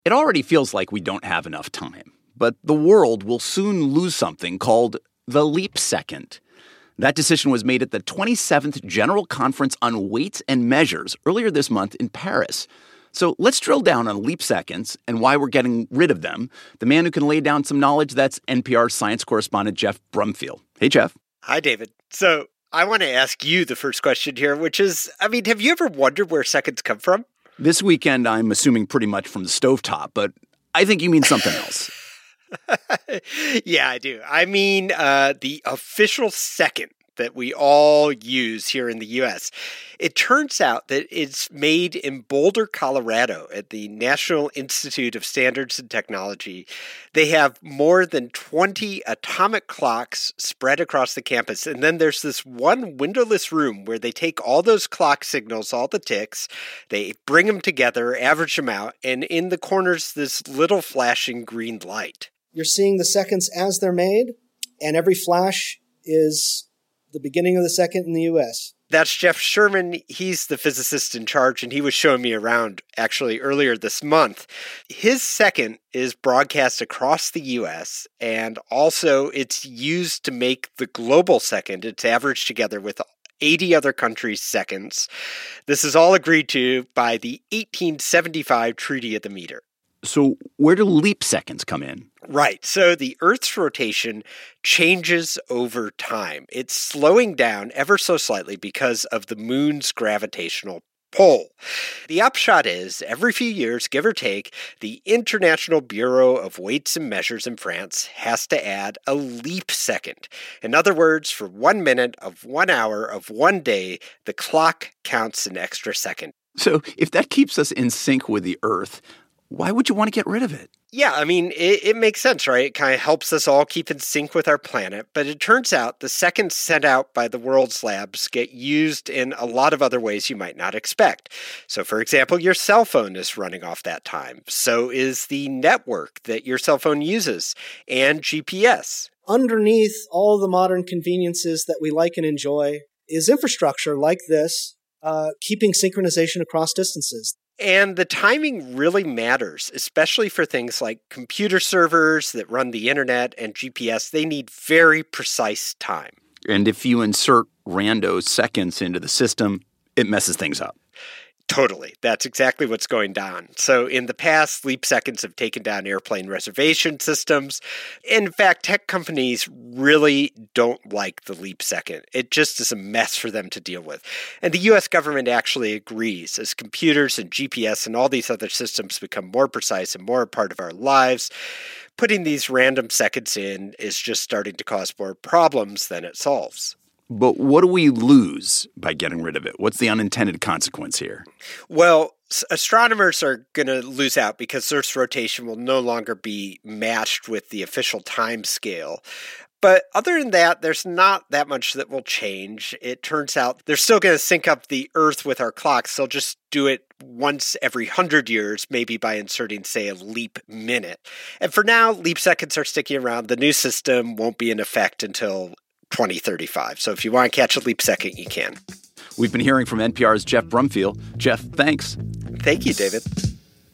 It already feels like we don't have enough time, but the world will soon lose something called the leap second. That decision was made at the 27th General Conference on Weights and Measures earlier this month in Paris. So let's drill down on leap seconds and why we're getting rid of them. The man who can lay down some knowledge, that's NPR science correspondent Jeff Brumfiel. Hey, Jeff. Hi, David. So I want to ask you the first question here, which is, have you ever wondered where seconds come from? This weekend, I'm assuming pretty much from the stovetop, but I think you mean something else. Yeah, I do. I mean the official second that we all use here in the U.S. It turns out that it's made in Boulder, Colorado at the National Institute of Standards and Technology. They have more than 20 atomic clocks spread across the campus. And then there's this one windowless room where they take all those clock signals, all the ticks, they bring them together, average them out, and in the corners, this little flashing green light. You're seeing the seconds as they're made, and every flash is the beginning of the second in the U.S. That's Jeff Sherman. He's the physicist in charge, and he was showing me around actually earlier this month. His second is broadcast across the U.S., and also it's used to make the global second. It's averaged together with 80 other countries' seconds. This is all agreed to by the 1875 Treaty of the Meter. So where do leap seconds come in? Right. So the Earth's rotation changes over time. It's slowing down ever so slightly because of the moon's gravitational pull. The upshot is, every few years, give or take, the International Bureau of Weights and Measures in France has to add a leap second. In other words, for 1 minute of 1 hour of 1 day, the clock counts an extra second. So if that keeps us in sync with the Earth, why would you want to get rid of it? Yeah, it makes sense, right? It kind of helps us all keep in sync with our planet. But it turns out the seconds sent out by the world's labs get used in a lot of other ways you might not expect. So, for example, your cell phone is running off that time. So is the network that your cell phone uses, and GPS. Underneath all the modern conveniences that we like and enjoy is infrastructure like this, keeping synchronization across distances. And the timing really matters, especially for things like computer servers that run the internet and GPS. They need very precise time. And if you insert rando seconds into the system, it messes things up. Totally. That's exactly what's going down. So in the past, leap seconds have taken down airplane reservation systems. In fact, tech companies really don't like the leap second. It just is a mess for them to deal with. And the U.S. government actually agrees. As computers and GPS and all these other systems become more precise and more a part of our lives, putting these random seconds in is just starting to cause more problems than it solves. But what do we lose by getting rid of it? What's the unintended consequence here? Well, astronomers are going to lose out because Earth's rotation will no longer be matched with the official time scale. But other than that, there's not that much that will change. It turns out they're still going to sync up the Earth with our clocks. They'll just do it once every 100 years, maybe by inserting, say, a leap minute. And for now, leap seconds are sticking around. The new system won't be in effect until 2035. So if you want to catch a leap second, you can. We've been hearing from NPR's Jeff Brumfiel. Jeff, thanks. Thank you, David.